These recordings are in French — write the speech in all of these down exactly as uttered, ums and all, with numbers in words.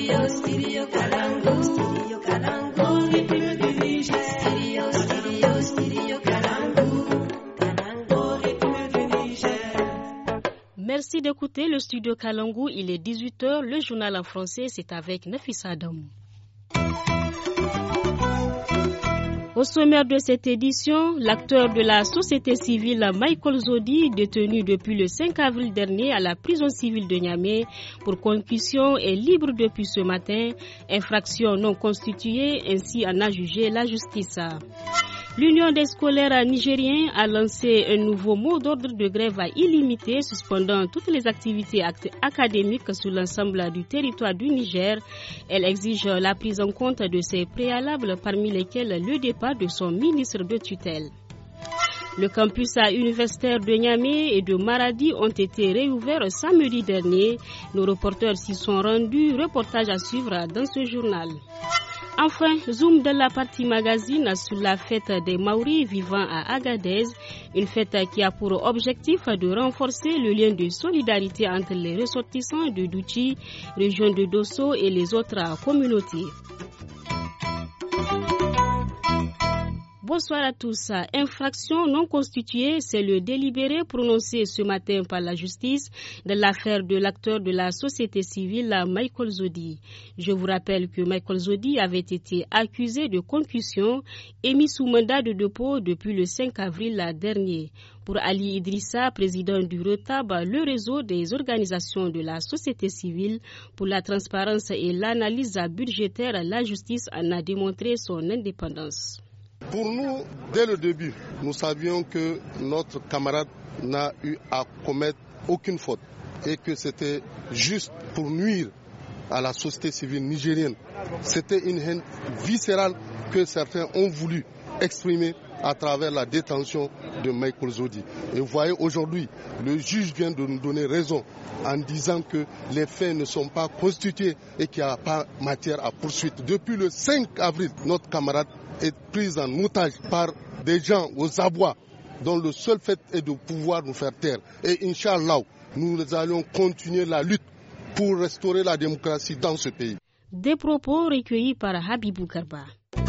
Studio, studio Kalangu. Studio Kalangu. Rythme du Niger. Studio, studio, studio Kalangu. Kalangu, rythme du Niger. Merci d'écouter le Studio Kalangu. Il est dix-huit heures. Le journal en français, c'est avec Nafissa Adam. Au sommaire de cette édition, l'acteur de la société civile Michael Zodi, détenu depuis le cinq avril dernier à la prison civile de Niamey pour concussion, est libre depuis ce matin. Infraction non constituée, ainsi en a jugé la justice. L'Union des scolaires nigériens a lancé un nouveau mot d'ordre de grève à illimité, suspendant toutes les activités académiques sur l'ensemble du territoire du Niger. Elle exige la prise en compte de ces préalables, parmi lesquels le départ de son ministre de tutelle. Le campus universitaire de Niamey et de Maradi ont été réouverts samedi dernier. Nos reporters s'y sont rendus. Reportage à suivre dans ce journal. Enfin, zoom de la partie magazine sur la fête des Maoris vivant à Agadez, une fête qui a pour objectif de renforcer le lien de solidarité entre les ressortissants de Douchi, région de Dosso et les autres communautés. Bonsoir à tous. Infraction non constituée, c'est le délibéré prononcé ce matin par la justice de l'affaire de l'acteur de la société civile Michael Zodi. Je vous rappelle que Michael Zodi avait été accusé de concussion et mis sous mandat de dépôt depuis le cinq avril dernier. Pour Ali Idrissa, président du RETAB, le réseau des organisations de la société civile pour la transparence et l'analyse budgétaire, la justice en a démontré son indépendance. Pour nous, dès le début, nous savions que notre camarade n'a eu à commettre aucune faute et que c'était juste pour nuire à la société civile nigérienne. C'était une haine viscérale que certains ont voulu exprimer à travers la détention de Michael Zodi. Et vous voyez, aujourd'hui, le juge vient de nous donner raison en disant que les faits ne sont pas constitués et qu'il n'y a pas matière à poursuite. Depuis le cinq avril, notre camarade est prise en otage par des gens aux abois dont le seul fait est de pouvoir nous faire taire. Et Inch'Allah, nous allons continuer la lutte pour restaurer la démocratie dans ce pays. Des propos recueillis par Habibou Garba.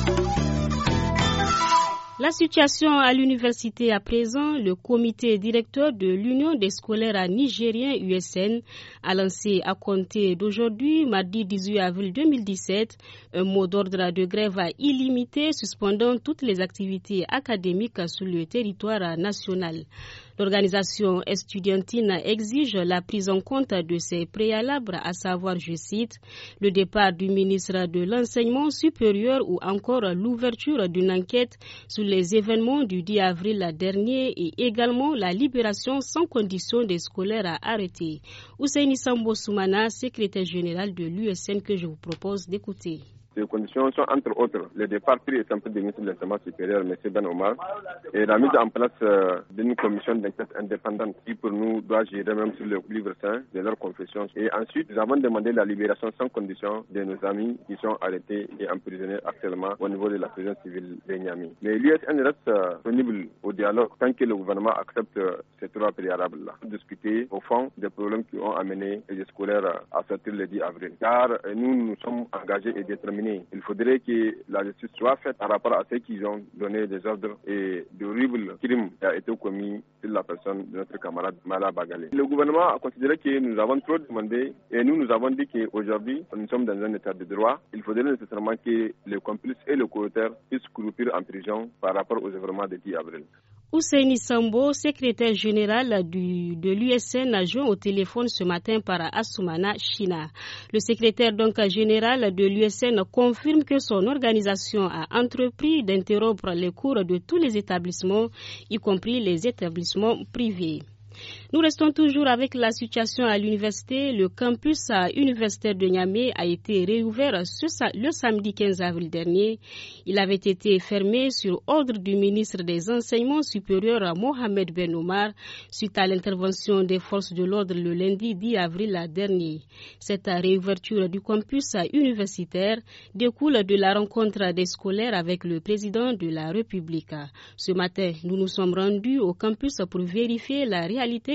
La situation à l'université à présent, le comité directeur de l'Union des scolaires nigériens U S N a lancé à compter d'aujourd'hui, mardi dix-huit avril deux mille dix-sept, un mot d'ordre de grève illimité suspendant toutes les activités académiques sur le territoire national. L'organisation estudiantine exige la prise en compte de ces préalables, à savoir, je cite, le départ du ministre de l'Enseignement supérieur ou encore l'ouverture d'une enquête sur les événements du dix avril dernier et également la libération sans condition des scolaires arrêtés. Ousseini Sambo Soumana, secrétaire général de l'U S N, que je vous propose d'écouter. Ces conditions sont entre autres le départ pris et simple du ministre de l'Enseignement supérieur, M. Ben Omar, et la mise en place euh, d'une commission d'enquête indépendante qui pour nous doit gérer même sur le livre saint de leur confession. Et ensuite, nous avons demandé la libération sans condition de nos amis qui sont arrêtés et emprisonnés actuellement au niveau de la prison civile de Niamey. Mais l'U S N reste euh, disponible au dialogue tant que le gouvernement accepte euh, ces trois préalables-là. Pour discuter au fond des problèmes qui ont amené les scolaires à sortir le dix avril. Car euh, nous nous sommes engagés et déterminés. Il faudrait que la justice soit faite par rapport à ceux qui ont donné des ordres et d'horribles crimes qui ont été commis sur la personne de notre camarade Mala Bagalé. Le gouvernement a considéré que nous avons trop demandé et nous nous avons dit qu'aujourd'hui nous sommes dans un état de droit. Il faudrait nécessairement que les complices et le co-auteur puissent croupir en prison par rapport aux événements du dix avril. Ousseini Sambo, secrétaire général du, de l'U S N, a joint au téléphone ce matin par Assoumana China. Le secrétaire donc général de l'U S N confirme que son organisation a entrepris d'interrompre les cours de tous les établissements, y compris les établissements privés. Nous restons toujours avec la situation à l'université. Le campus universitaire de Niamey a été réouvert ce, le samedi quinze avril dernier. Il avait été fermé sur ordre du ministre des Enseignements supérieurs Mohamed Ben Omar suite à l'intervention des forces de l'ordre le lundi dix avril dernier. Cette réouverture du campus universitaire découle de la rencontre des scolaires avec le président de la République. Ce matin, nous nous sommes rendus au campus pour vérifier la réalité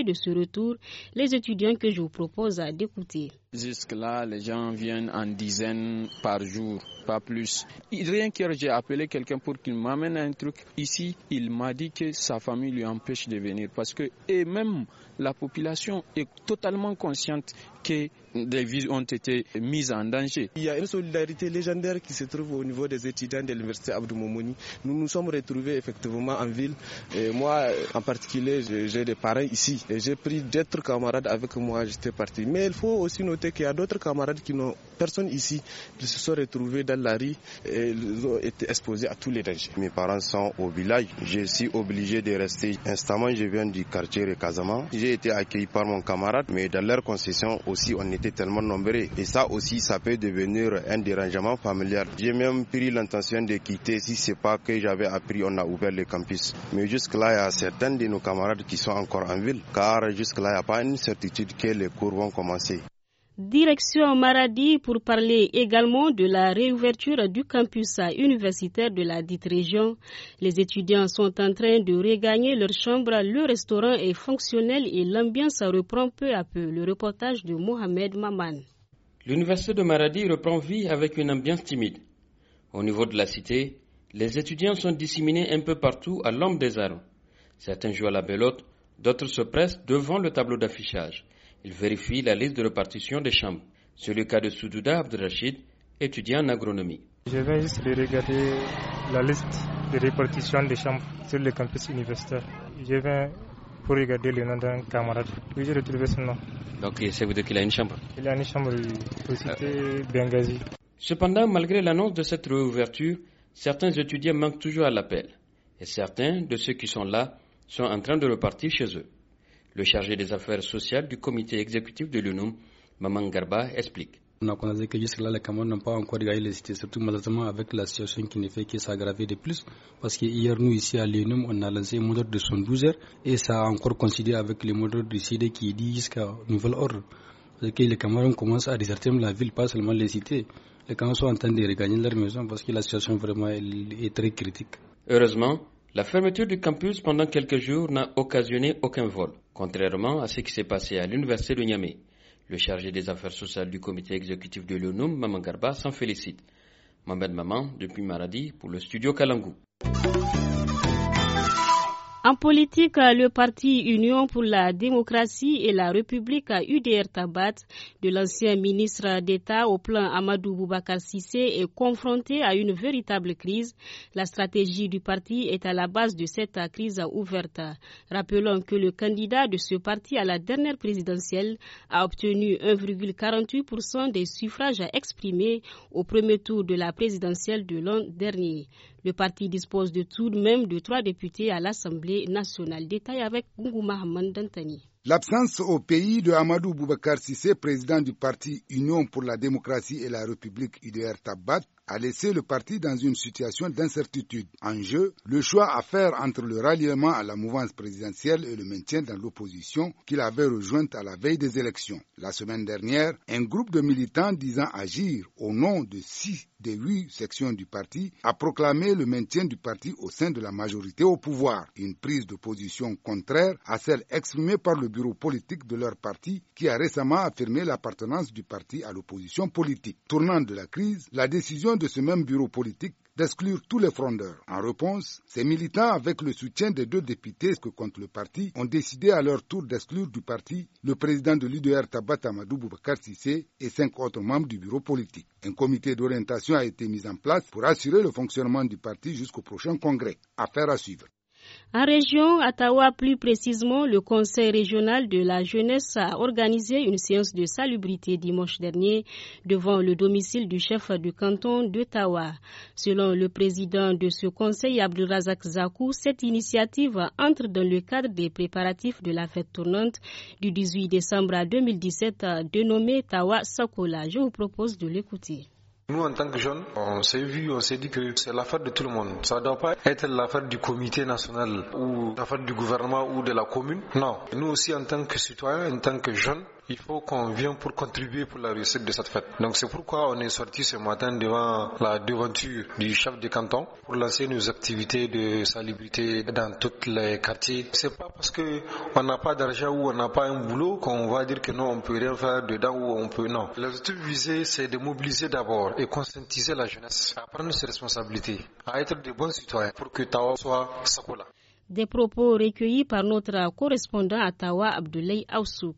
de ce retour, les étudiants que je vous propose d'écouter. Jusque-là, les gens viennent en dizaines par jour, pas plus. Rien qu'hier, j'ai appelé quelqu'un pour qu'il m'amène un truc. Ici, il m'a dit que sa famille lui empêche de venir parce que, et même la population est totalement consciente que des vies ont été mises en danger. Il y a une solidarité légendaire qui se trouve au niveau des étudiants de l'université Abdou Moumouni. Nous nous sommes retrouvés effectivement en ville. Et moi, en particulier, j'ai des parents ici. Et j'ai pris d'autres camarades avec moi, j'étais parti. Mais il faut aussi noter qu'il y a d'autres camarades qui n'ont personne ici. Ils se sont retrouvés dans la rue et ils ont été exposés à tous les dangers. Mes parents sont au village. Je suis obligé de rester. Instamment, je viens du quartier de Casamance. J'ai été accueilli par mon camarade, mais dans leur concession aussi, on était tellement nombreux. Et ça aussi, ça peut devenir un dérangement familial. J'ai même pris l'intention de quitter si c'est pas que j'avais appris, on a ouvert le campus. Mais jusque-là, il y a certains de nos camarades qui sont encore en ville, car jusque-là, il n'y a pas une certitude que les cours vont commencer. Direction Maradi pour parler également de la réouverture du campus universitaire de la dite région. Les étudiants sont en train de regagner leur chambre, le restaurant est fonctionnel et l'ambiance reprend peu à peu. Le reportage de Mohamed Maman. L'université de Maradi reprend vie avec une ambiance timide. Au niveau de la cité, les étudiants sont disséminés un peu partout à l'ombre des arbres. Certains jouent à la belote, d'autres se pressent devant le tableau d'affichage. Ils vérifient la liste de répartition des chambres. C'est le cas de Soudouda Abdelrachid, étudiant en agronomie. Je viens juste de regarder la liste de répartition des chambres sur le campus universitaire. Je viens pour regarder le nom d'un camarade. Oui, j'ai retrouvé son nom. Donc, ça veut dire qu'il a une chambre? Il a une chambre au cité Benghazi. Cependant, malgré l'annonce de cette réouverture, certains étudiants manquent toujours à l'appel. Et certains de ceux qui sont là sont en train de repartir chez eux. Le chargé des affaires sociales du comité exécutif de l'U N U M, Maman Garba, explique. On a constaté que jusque-là, les camarades n'ont pas encore regagné les cités, surtout malheureusement avec la situation qui ne fait que s'aggraver de plus. Parce que hier, nous, ici à l'U N U M, on a lancé un mot d'ordre de soixante-douze heures et ça a encore coïncidé avec le mot d'ordre du C D qui dit jusqu'à nouvel ordre. Parce que les camarades commencent à déserter la ville, pas seulement les cités. Les camarades sont en train de regagner leur maison parce que la situation vraiment est très critique. Heureusement, la fermeture du campus pendant quelques jours n'a occasionné aucun vol, contrairement à ce qui s'est passé à l'université de Niamey. Le chargé des affaires sociales du comité exécutif de l'U N U M, Maman Garba, s'en félicite. Mohamed Maman, depuis Maradi, pour le studio Kalangou. En politique, le parti Union pour la démocratie et la République U D R Tabat de l'ancien ministre d'État au plan Amadou Boubacar Cissé est confronté à une véritable crise. La stratégie du parti est à la base de cette crise ouverte. Rappelons que le candidat de ce parti à la dernière présidentielle a obtenu un virgule quarante-huit pour cent des suffrages exprimés au premier tour de la présidentielle de l'an dernier. Le parti dispose de tout de même de trois députés à l'Assemblée nationale. Détail avec Goungou Mahaman Dantani. L'absence au pays de Amadou Boubacar Cissé, président du parti Union pour la démocratie et la République U D R Tabat, a laissé le parti dans une situation d'incertitude. En jeu, le choix à faire entre le ralliement à la mouvance présidentielle et le maintien dans l'opposition qu'il avait rejointe à la veille des élections. La semaine dernière, un groupe de militants disant agir au nom de six des huit sections du parti a proclamé le maintien du parti au sein de la majorité au pouvoir. Une prise de position contraire à celle exprimée par le bureau politique de leur parti qui a récemment affirmé l'appartenance du parti à l'opposition politique. Tournant de la crise, la décision de ce même bureau politique d'exclure tous les frondeurs. En réponse, ces militants, avec le soutien des deux députés que compte le parti, ont décidé à leur tour d'exclure du parti le président de l'U D R Tabat Amadou Boubacar Cissé et cinq autres membres du bureau politique. Un comité d'orientation a été mis en place pour assurer le fonctionnement du parti jusqu'au prochain congrès. Affaire à suivre. En région Ottawa, plus précisément, le Conseil régional de la jeunesse a organisé une séance de salubrité dimanche dernier devant le domicile du chef du canton d'Ottawa. Selon le président de ce conseil, Abdelrazak Zakou, cette initiative entre dans le cadre des préparatifs de la fête tournante du dix-huit décembre deux mille dix-sept dénommée Tawa Sakola. Je vous propose de l'écouter. Nous, en tant que jeunes, on s'est vu, on s'est dit que c'est l'affaire de tout le monde. Ça ne doit pas être l'affaire du comité national ou l'affaire du gouvernement ou de la commune. Non. Nous aussi, en tant que citoyens, en tant que jeunes, il faut qu'on vienne pour contribuer pour la réussite de cette fête. Donc c'est pourquoi on est sorti ce matin devant la devanture du chef de canton pour lancer nos activités de salubrité dans tous les quartiers. C'est pas parce que on n'a pas d'argent ou on n'a pas un boulot qu'on va dire que non, on peut rien faire dedans ou on peut non. L'objectif visé, c'est de mobiliser d'abord et conscientiser la jeunesse à prendre ses responsabilités, à être de bons citoyens pour que Tawa soit Sakola. Des propos recueillis par notre correspondant à Tawa, Abdoulaye Aoussouk.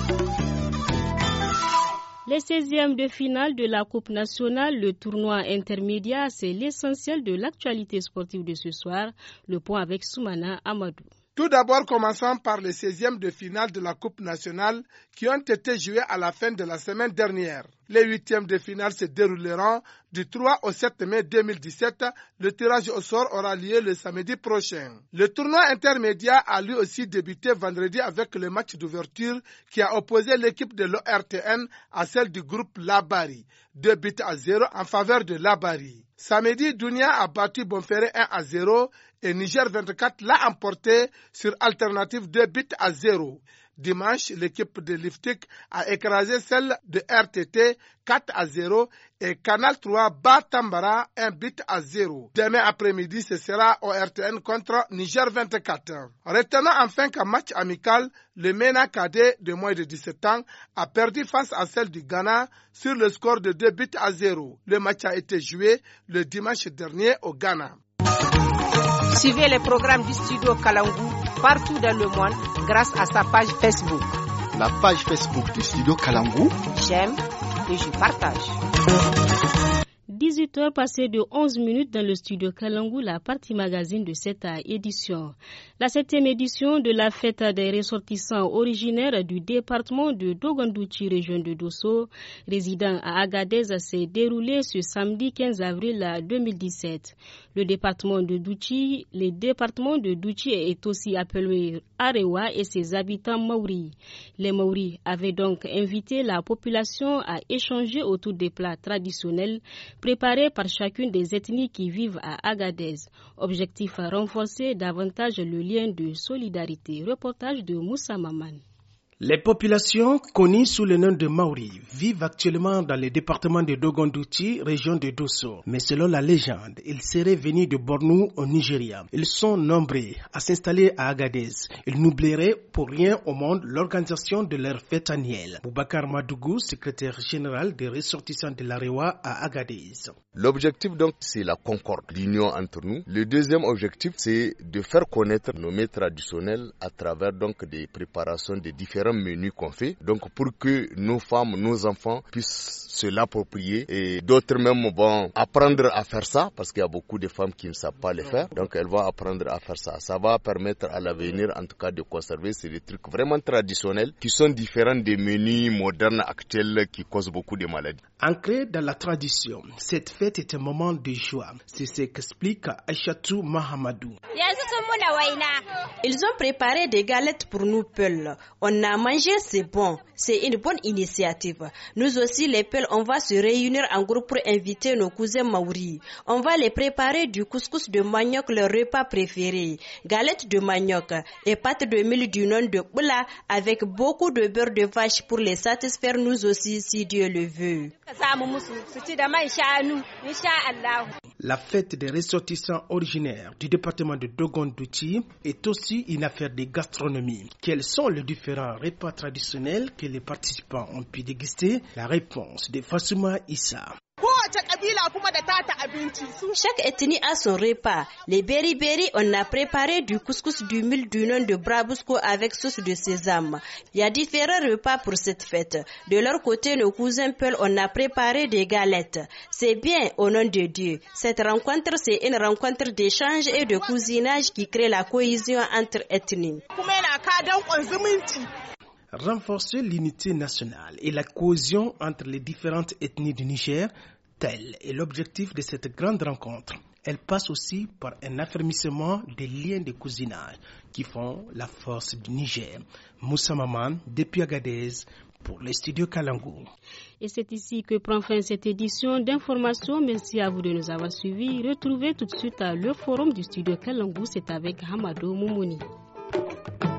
Les seizièmes de finale de la Coupe nationale, le tournoi intermédiaire, c'est l'essentiel de l'actualité sportive de ce soir. Le point avec Soumana Amadou. Tout d'abord, commençons par les seizièmes de finale de la Coupe nationale qui ont été joués à la fin de la semaine dernière. Les huitièmes de finale se dérouleront du trois au sept mai deux mille dix-sept. Le tirage au sort aura lieu le samedi prochain. Le tournoi intermédiaire a lui aussi débuté vendredi avec le match d'ouverture qui a opposé l'équipe de l'O R T N à celle du groupe Labari. Deux buts à zéro en faveur de Labari. Samedi, Dounia a battu Bonferré un à zéro et Niger vingt-quatre l'a emporté sur alternative deux buts à zéro. Dimanche, l'équipe de Liftik a écrasé celle de R T T quatre à zéro et Canal trois bat Tambara un but à zéro. Demain après-midi, ce sera O R T N contre Niger vingt-quatre. Retenons enfin qu'en match amical, le MENA cadet de moins de dix-sept ans a perdu face à celle du Ghana sur le score de deux buts à zéro. Le match a été joué le dimanche dernier au Ghana. Suivez les programmes du studio Kalangu partout dans le monde grâce à sa page Facebook. La page Facebook du studio Kalangu. J'aime et je partage. dix-huit heures passées de onze minutes dans le studio Kalangu, la partie magazine de cette édition. La septième édition de la fête des ressortissants originaires du département de Dogondouchi, région de Dosso, résidant à Agadez, s'est déroulée ce samedi quinze avril deux mille dix-sept. Le département de Douchi, le département de Douchi est aussi appelé Arewa et ses habitants Maori. Les Maori avaient donc invité la population à échanger autour des plats traditionnels préparés par chacune des ethnies qui vivent à Agadez. Objectif à renforcer davantage le lien de solidarité. Reportage de Moussa Maman. Les populations connues sous le nom de Maori vivent actuellement dans le département de Dogondouchi, région de Dosso. Mais selon la légende, ils seraient venus de Bornou au Nigeria. Ils sont nombreux à s'installer à Agadez. Ils n'oublieraient pour rien au monde l'organisation de leur fête annuelle. Boubacar Madougou, secrétaire général des ressortissants de l'Arewa à Agadez. L'objectif donc c'est la concorde, l'union entre nous. Le deuxième objectif c'est de faire connaître nos mets traditionnels à travers donc des préparations de différents menus qu'on fait, donc pour que nos femmes, nos enfants puissent se l'approprier et d'autres même vont apprendre à faire ça parce qu'il y a beaucoup de femmes qui ne savent pas le faire, donc elles vont apprendre à faire ça. Ça va permettre à l'avenir en tout cas de conserver ces trucs vraiment traditionnels qui sont différents des menus modernes actuels qui causent beaucoup de maladies. Ancré dans la tradition, cette fête est un moment de joie. C'est ce qu'explique Aïchatou Mahamadou. Ils ont préparé des galettes pour nous Peuls. On a mangé, c'est bon. C'est une bonne initiative. Nous aussi, les Peuls, on va se réunir en groupe pour inviter nos cousins Maori. On va les préparer du couscous de manioc, leur repas préféré. Galettes de manioc et pâtes de mil du nom de Boula avec beaucoup de beurre de vache pour les satisfaire nous aussi si Dieu le veut. La fête des ressortissants originaires du département de Dogondouchi est aussi une affaire de gastronomie. Quels sont les différents repas traditionnels que les participants ont pu déguster? La réponse de Fassouma Issa. Chaque ethnie a son repas. Les beri-beri, on a préparé du couscous du mil du nom de Brabusco avec sauce de sésame. Il y a différents repas pour cette fête. De leur côté, nos cousins Peuls, on a préparé des galettes. C'est bien au nom de Dieu. Cette rencontre, c'est une rencontre d'échange et de cousinage qui crée la cohésion entre ethnies. Renforcer l'unité nationale et la cohésion entre les différentes ethnies du Niger, tel est l'objectif de cette grande rencontre. Elle passe aussi par un affermissement des liens de cousinage qui font la force du Niger. Moussa Maman, depuis Agadez, pour les studios Kalangu. Et c'est ici que prend fin cette édition d'information. Merci à vous de nous avoir suivis. Retrouvez tout de suite le forum du studio Kalangu. C'est avec Hamadou Moumouni.